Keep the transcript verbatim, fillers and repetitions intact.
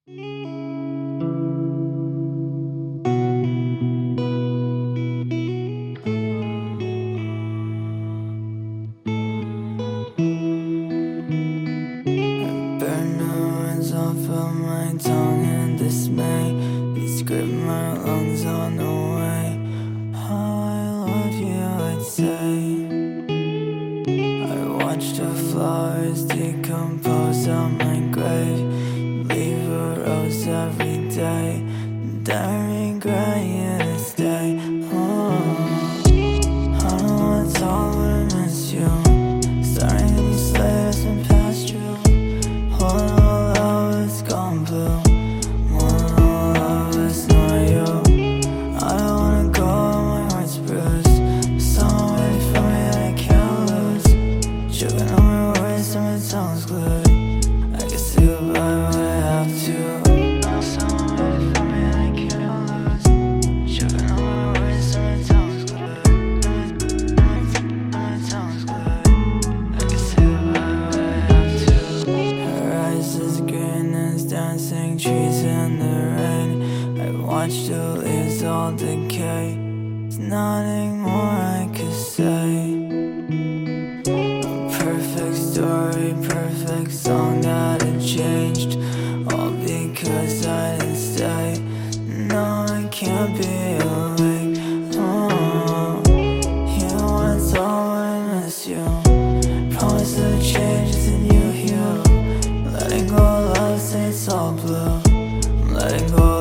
Burn the words off of my tongue in dismay. These grip my lungs on the way. How I love you, I'd say. I watch the flowers decompose on my grave. Leave a rose every day, and I regret you this day. Oh, I know it's all but I miss you. Starting these letters and past you. One all love is gone blue. One all love is not you. I don't wanna go, my heart's bruised. Someone waiting for me that I can't lose. Choking on my words and my tongue's glued. I can say goodbye but I have to. Someone waiting for me that I can't lose. Choking on my words and my tongue's glued. And my tongue's glued. I can say goodbye but I have to. Her eyes as green as dancing trees in the rain. I watched the leaves all decay. There's nothing more I could say. A perfect story, perfect song that had changed, all because I didn't stay. No, I can't be awake. Oh, you know it's all but I miss you. Promise to change until you heal. Letting go of love, say it's all blue. I'm letting go